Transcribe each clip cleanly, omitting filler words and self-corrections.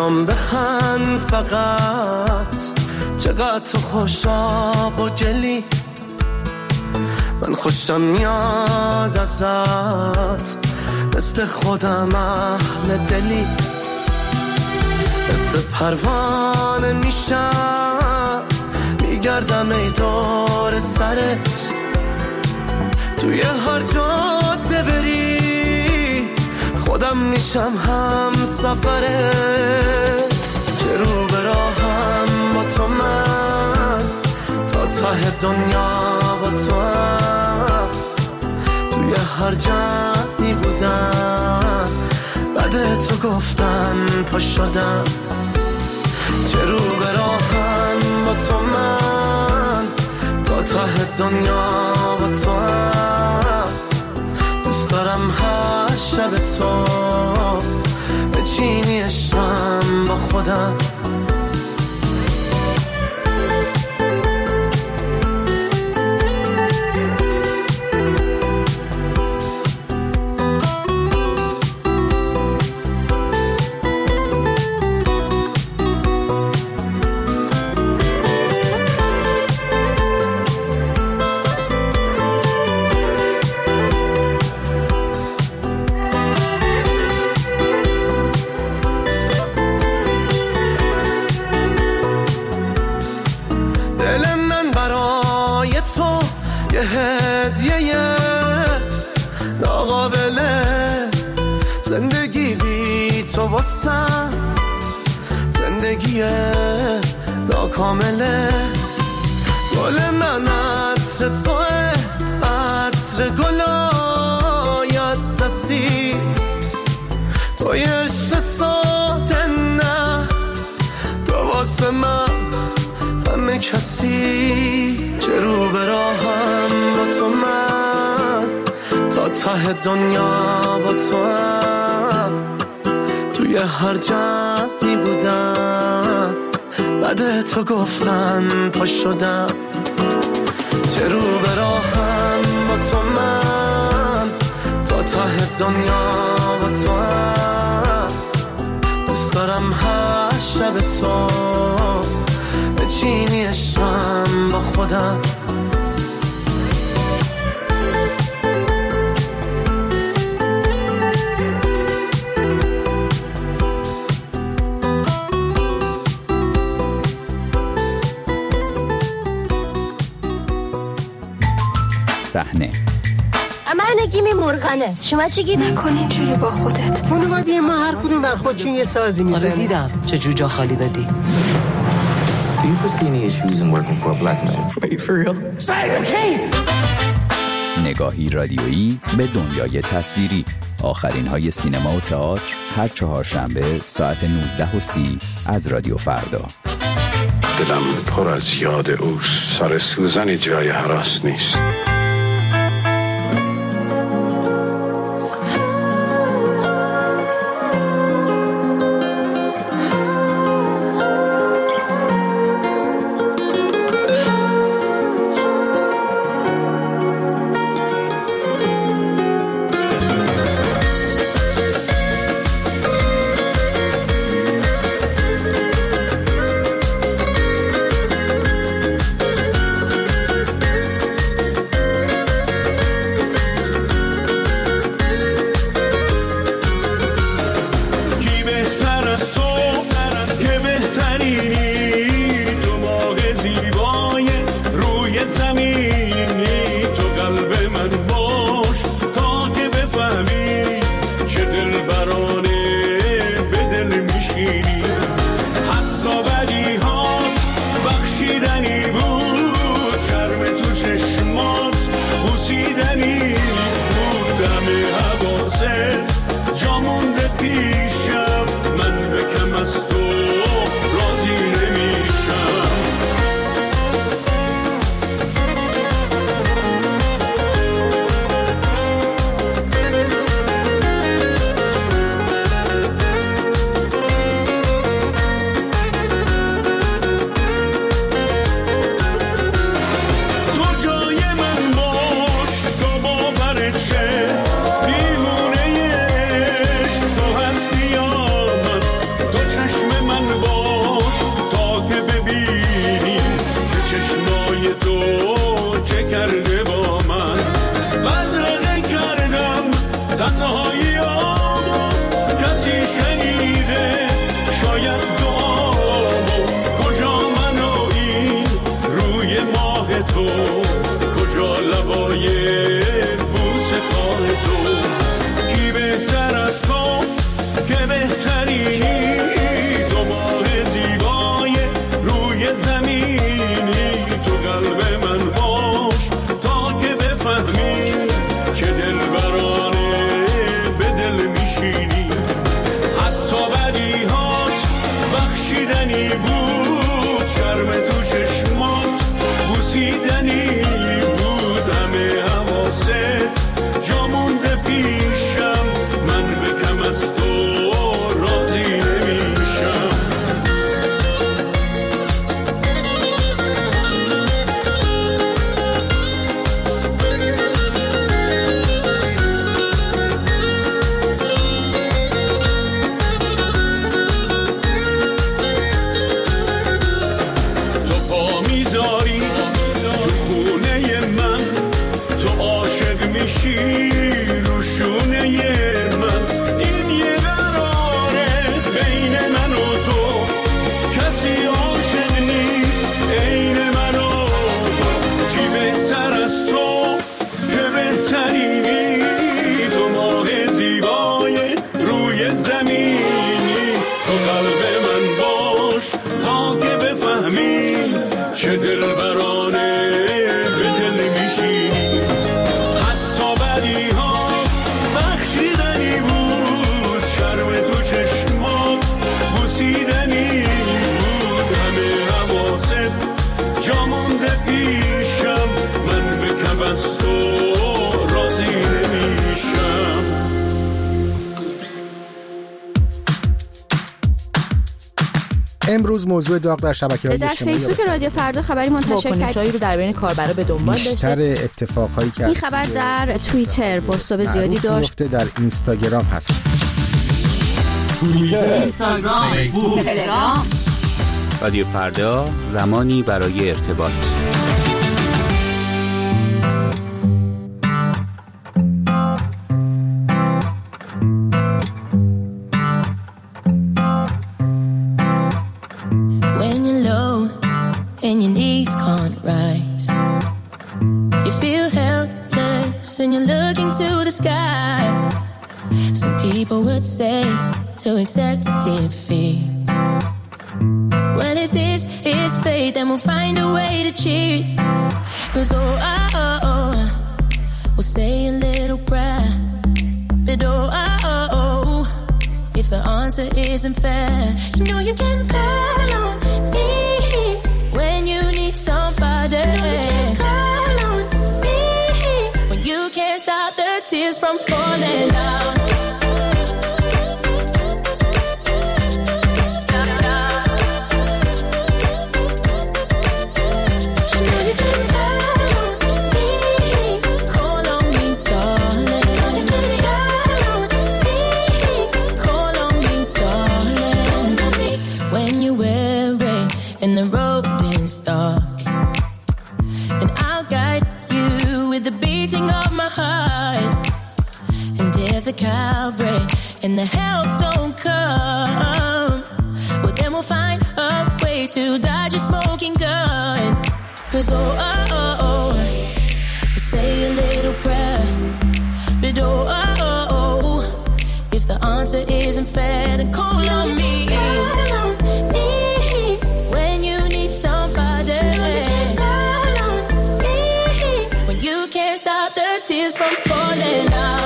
برام بخند فقط، چقدر تو خوشاب و گلی، من خوشم میاد ازت، مثل خودم اهل دلی، مثل پروانه میشم میگردم ای دور سرت، توی هر جاده بری خودم میشم هم سفرت، چه رو به راهم با تو من، تا ته دنیا با تو هم، توی هر جمعی بودم بعد تو گفتن پا شدم، چه رو به راهم با تو من، تا ته دنیا با تو هم، دوست دارم هر شب تو بچینی عشقم با خودم. زندگی بی تو واسم زندگی ناکامله، گل من عطر توه، عطر گلای از دستی، توی عشق ساده نه، تو واسه من همه کسی، چه رو به راهم با تو من، تا ته دنیا با تو هم، توی هر جمعی بودم بعد تو گفتن پا شدم، چه رو به راهم با تو من، تا ته دنیا با تو هم، دوست دارم هر شب تو بچینی عشقم با خودم. صحنه من گیمی مرغنه، شما چی گیمی؟ نکن اینجوری با خودت. خانواده ما هر کدوم بر خودشون یه سازی میزنه. آره دیدم چه جوجا خالی دادی. Do you foresee any issues in working for a black man? Wait, for real? نگاهی رادیویی به دنیای تصویری، آخرین های سینما و تئاتر، هر چهارشنبه ساعت 19:30 از رادیو فردا. دلم پر از یاد اوست، سر سوزنی جای هراس نیست. تو هستی باشی روشونه من، این یه قراره بین من و تو، کسی عاشق نیست عین من و تو، کی بهتر از تو که بهترینی، تو ماه زیبای روی زمینی، تو قلب من باش تا که بفهمی چه دلبرانه به دل میشینی، حتی بدی ها بخشیدنی بود، شرم تو چشمات بوسیدنی بود، همه حواست جا مونده پیشم، من به کف از تو راضی نمیشم. امروز موضوع داغ در شبکه‌های اجتماعی در فیسبوک رادیو فردا خبری منتشر کرد رو در بین کاربرا به دنبال داشته. بیشتر اتفاقایی که این خبر در توییتر بازتاب زیادی داشت، در اینستاگرام هست، اینستاگرام، فیسبوک، تلگرام. رادیو فردا، زمانی برای ارتباط. When you're low and your knees can't rise, you feel helpless and you're looking to the sky. Some people would say to accept defeat. Well, if this is fate, then we'll find a way to cheat. 'Cause we'll say a little prayer, but if the answer isn't fair, you know you can call on me when you need somebody. You know you can call on me when you can't stop the tears from falling down. The Calvary and the help don't come, well then we'll find a way to dodge a smoking gun. 'Cause we'll say a little prayer, but if the answer isn't fair, then call on me. Call on me when you need somebody. Call on me when you can't stop the tears from falling down.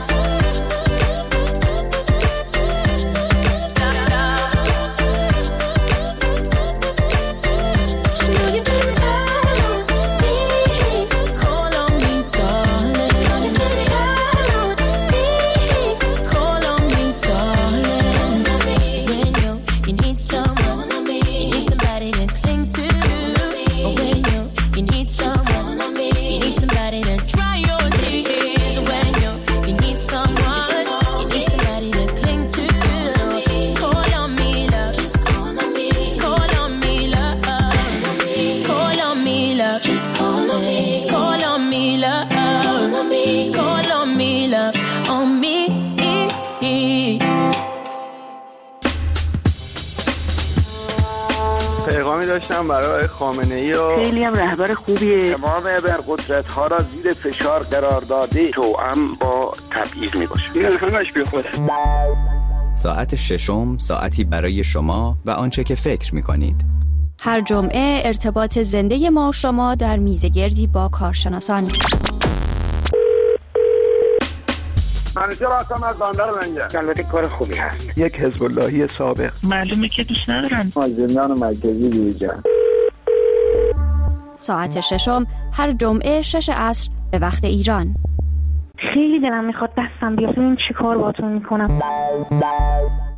پیغامی داشتم برای خامنه‌ای و خیلی هم رهبر خوبیه، تمام ابرقدرت‌ها را زیر فشار قرار داده، توأم با تبعیض میباشه. این همش بیخوده. ساعت ششم، ساعتی برای شما و آنچه که فکر می‌کنید. هر جمعه ارتباط زنده ما و شما در میزگردی با کارشناسان. منیجر هستم از بندر لنگر. البته کار خوبی هست. یک حزب اللهی سابق. معلومه که دوست ندارن. زندان مرکزی دیجا. ساعت ششم هر جمعه 6 عصر به وقت ایران. خیلی دلم میخواد دستم بیاد، ببین چی کار باهاتون میکنم.